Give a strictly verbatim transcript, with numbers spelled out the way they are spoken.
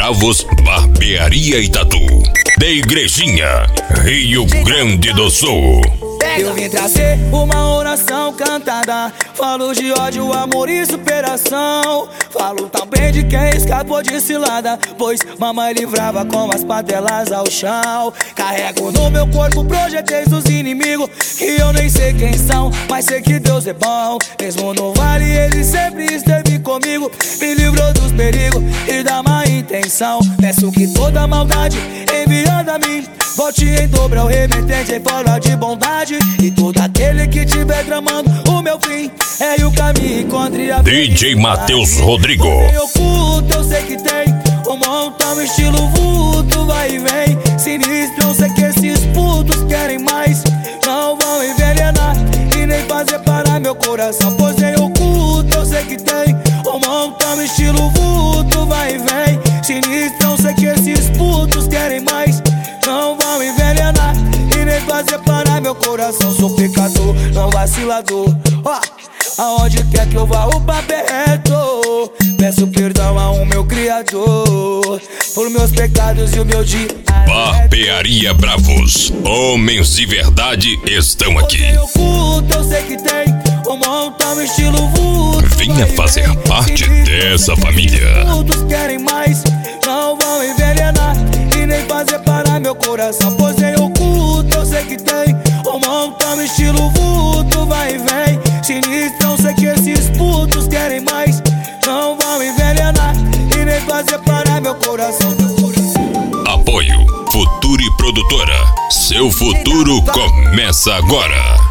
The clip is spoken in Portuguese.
Bravos, Barbearia e Tatu. Da Igrejinha, Rio Grande do Sul. Eu vim trazer uma oração cantada. Falo de ódio, amor e superação. Falo também de quem escapou de cilada, pois mamãe livrava com as patelas ao chão. Carrego no meu corpo projetos dos inimigos, que eu nem sei quem são, mas sei que Deus é bom. Mesmo no vale ele sempre esteve comigo, me livrou dos perigos e da má intenção. Peço que toda maldade enviada a mim volte em dobro ao remetente em forma de bondade. E todo aquele que tiver tramando o meu fim, é o caminho, encontre a D J Matheus Rodrigo. Tem oculto, eu sei que tem um montão, estilo vulto, vai e vem. Sinistro, eu sei que esses putos querem mais. Não vão envenenar e nem fazer parar meu coração, pois tem oculto, eu sei que tem um montão, estilo vulto, vai e vem. Sinistro, eu sei que esses putos querem mais. Não vão envenenar e nem fazer parar meu coração. Sou pecador, não vacilador. Ó, aonde quer que eu vá o papo é reto. Peço perdão ao meu Criador por meus pecados e o meu dia. Barbearia Bravos, homens de verdade estão aqui. Oculto, eu sei que tem um montão, estilo vulto. Venha fazer parte dessa família. Todos querem mais, não vão envenenar e nem fazer parar meu coração, pois tem oculto, eu sei que tem um montão, estilo vulto, vai e vem. Sinistro, eu sei que esses putos querem mais. Não vão envenenar e nem fazer parar meu coração. Apoio Futuri Produtora. Seu futuro começa agora.